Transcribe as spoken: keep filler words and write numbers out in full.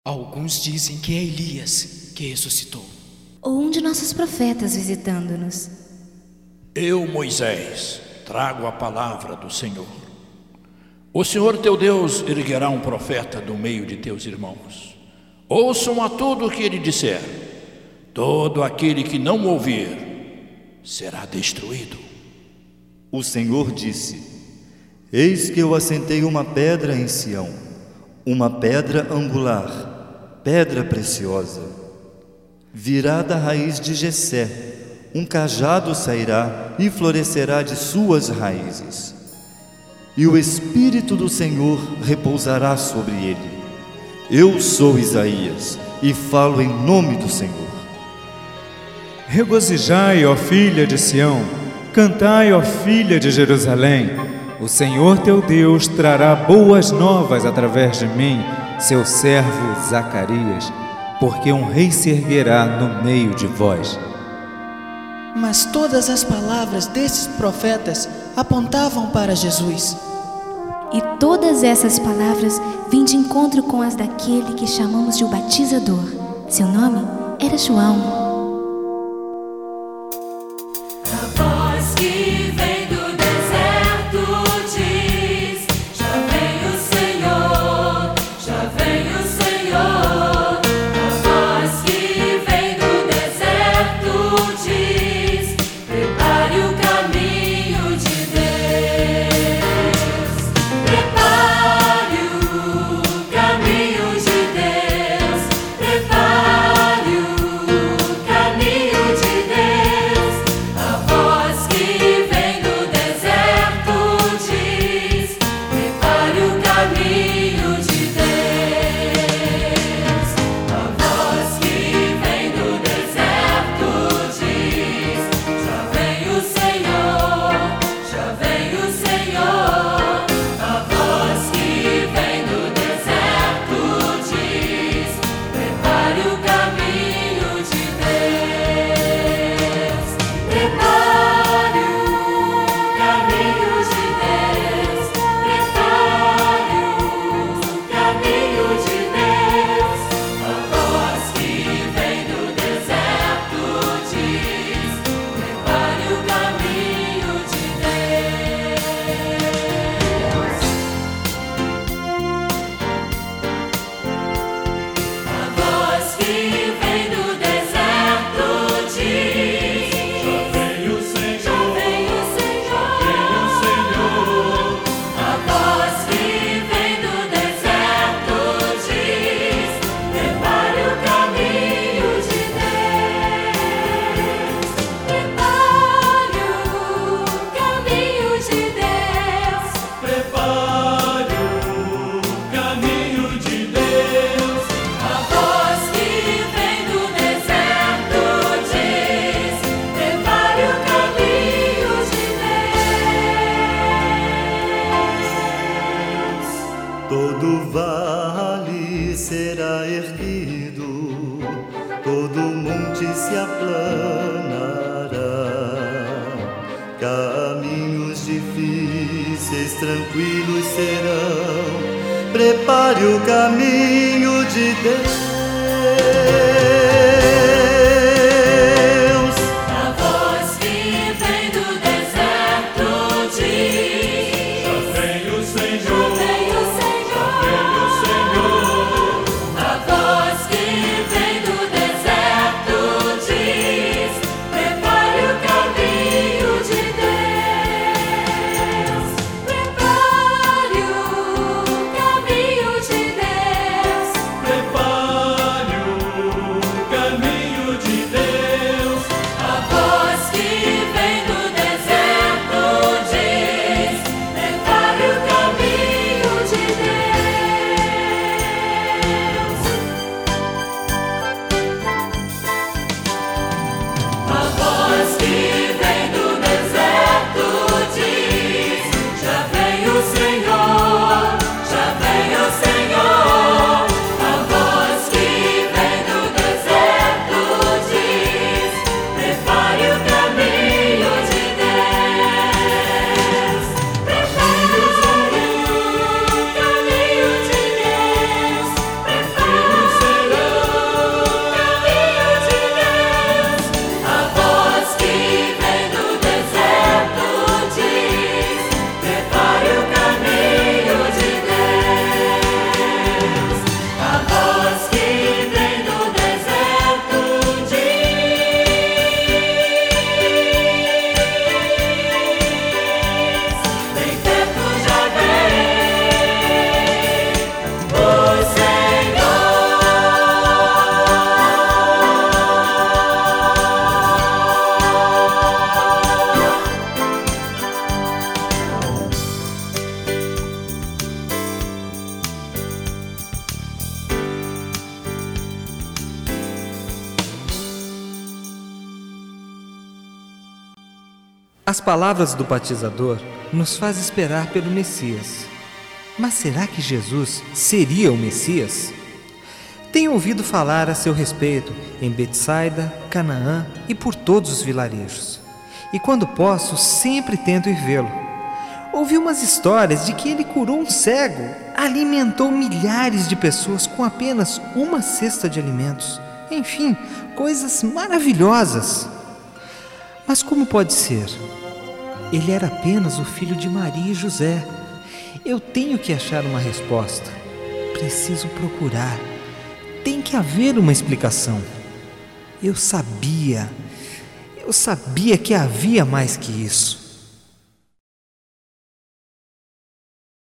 Alguns dizem que é Elias que ressuscitou. Ou um de nossos profetas visitando-nos. Eu, Moisés, trago a palavra do Senhor. O Senhor teu Deus erguerá um profeta do meio de teus irmãos. Ouçam a tudo o que ele disser. Todo aquele que não ouvir será destruído. O Senhor disse: Eis que eu assentei uma pedra em Sião, uma pedra angular, pedra preciosa. Virá da raiz de Jessé, um cajado sairá e florescerá de suas raízes. E o Espírito do Senhor repousará sobre ele. Eu sou Isaías e falo em nome do Senhor. Regozijai, ó filha de Sião, cantai, ó filha de Jerusalém. O Senhor teu Deus trará boas novas através de mim, seu servo Zacarias, porque um rei se erguerá no meio de vós. Mas todas as palavras desses profetas apontavam para Jesus. E todas essas palavras vêm de encontro com as daquele que chamamos de o batizador. Seu nome era João. Todo vale será erguido, todo monte se aplanará. Caminhos difíceis, tranquilos serão. Prepare o caminho de Deus. As palavras do batizador nos faz esperar pelo Messias. Mas será que Jesus seria o Messias? Tenho ouvido falar a seu respeito em Betsaida, Canaã e por todos os vilarejos. E quando posso, sempre tento ir vê-lo. Ouvi umas histórias de que ele curou um cego, alimentou milhares de pessoas com apenas uma cesta de alimentos. Enfim, coisas maravilhosas. Mas como pode ser? Ele era apenas o filho de Maria e José. Eu tenho que achar uma resposta. Preciso procurar. Tem que haver uma explicação. Eu sabia, eu sabia que havia mais que isso.